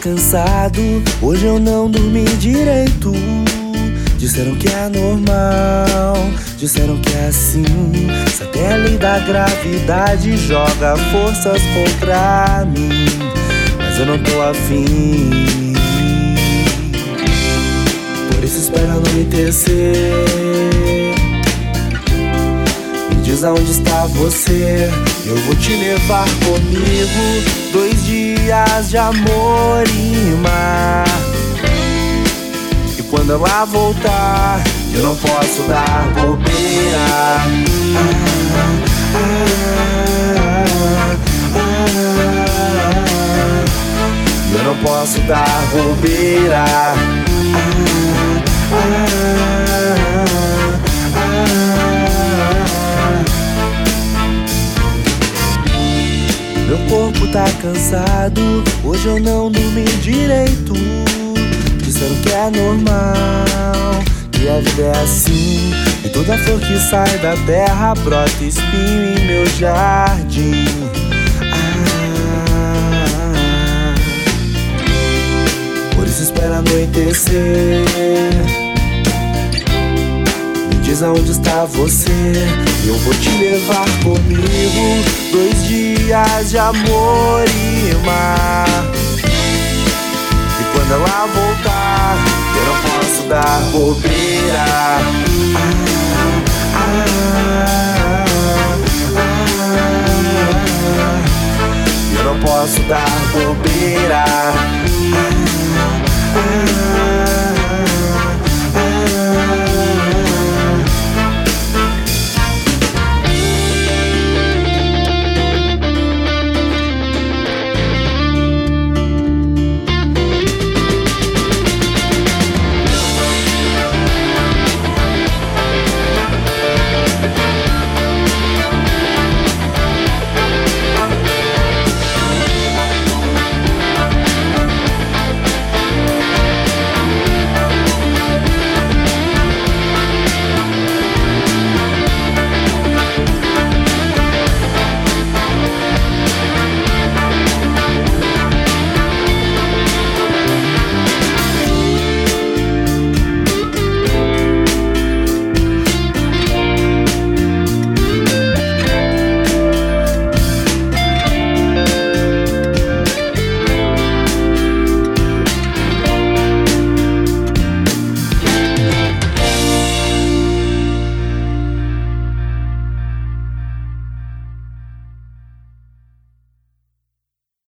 cansado, hoje eu não dormi direito. Disseram que é normal, disseram que é assim. Se até a lei da gravidade joga forças contra mim, mas eu não tô afim. Por isso espero anoitecer. Me diz aonde está você, eu vou te levar comigo. 2 dias de amor e mar. E quando ela voltar, eu não posso dar bobeira. Eu não posso dar bobeira. Meu corpo tá cansado, hoje eu não dormi direito. Disseram que é normal, que a vida é assim, e toda flor que sai da terra brota espinho em meu jardim. Por isso espera anoitecer. Me diz aonde está você, eu vou te levar comigo. 2 dias de amor e mar. E quando ela voltar, eu não posso dar bobeira. Eu não posso dar bobeira.